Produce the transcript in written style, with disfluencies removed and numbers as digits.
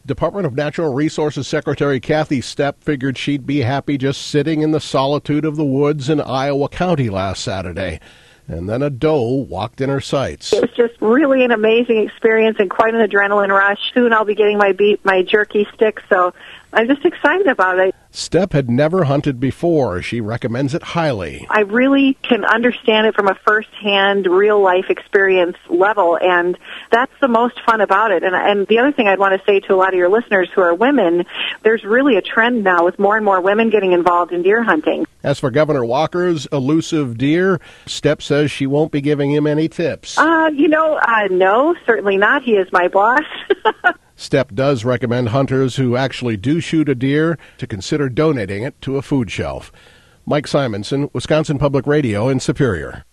Department of Natural Resources Secretary Kathy Stepp figured she'd be happy just sitting in the solitude of the woods in Iowa County last Saturday. And then a doe walked in her sights. It was just really an amazing experience and quite an adrenaline rush. Soon I'll be getting my jerky stick, so I'm just excited about it. Stepp had never hunted before. She recommends it highly. I really can understand it from a first-hand, real-life experience level, and that's the most fun about it. And the other thing I'd want to say to a lot of your listeners who are women, there's really a trend now with more and more women getting involved in deer hunting. As for Governor Walker's elusive deer, Stepp says she won't be giving him any tips. No, certainly not. He is my boss. Stepp does recommend hunters who actually do shoot a deer to consider donating it to a food shelf. Mike Simonson, Wisconsin Public Radio in Superior.